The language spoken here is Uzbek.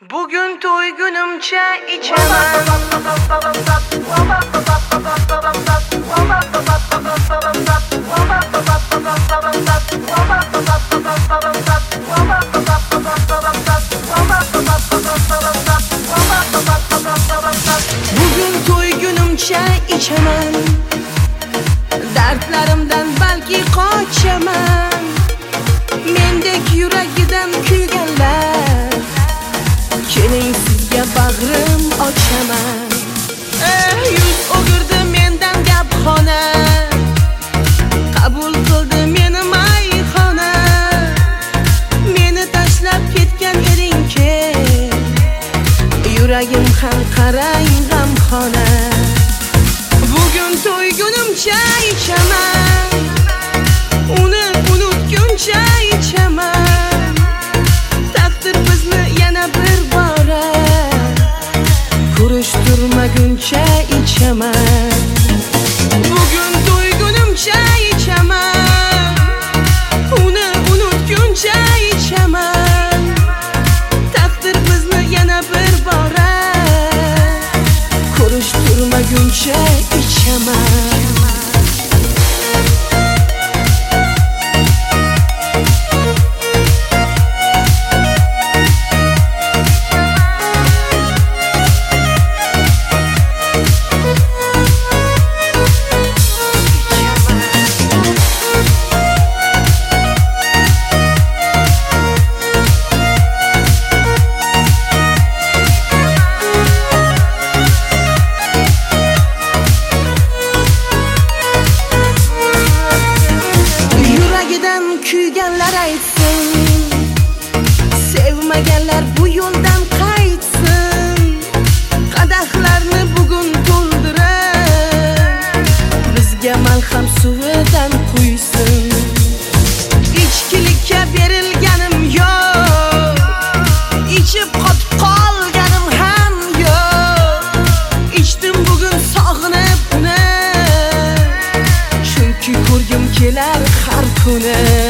Bugün to'y günümçe içemem. Bugün to'y günümçe içemem. Dertlerimden belki kaçamam. Mendek yuragidan kuyganlar, keling sizga bag'rim ochaman. Yuz o'girdi mendan gapxona, qabul qildi meni mayxona. Meni tashlab ketgan eding-ki, yuragim ham qarang g'amxona. Bugun to'y kunimcha ichaman, uni unutguncha ichaman. Taqdir bizni yana bir bora ko'rishtirmaguncha ichaman. Bugun to'y kunimcha ichaman, uni unutguncha ichaman. Taqdir bizni yana bir bora ko'rishtirmaguncha ichaman. Kuyganlar aytsin, sevmaganlar bu yo'ldan qaytsin. Qadahlarni bugun to'ldirib, bizga malham suvidan quysin. Ichkilikka berilganim yo'q, ichib qotib qolganim ham yo'q. Ichdim bugun sog'inib uni, chunki ko'rgim kelar har kuni.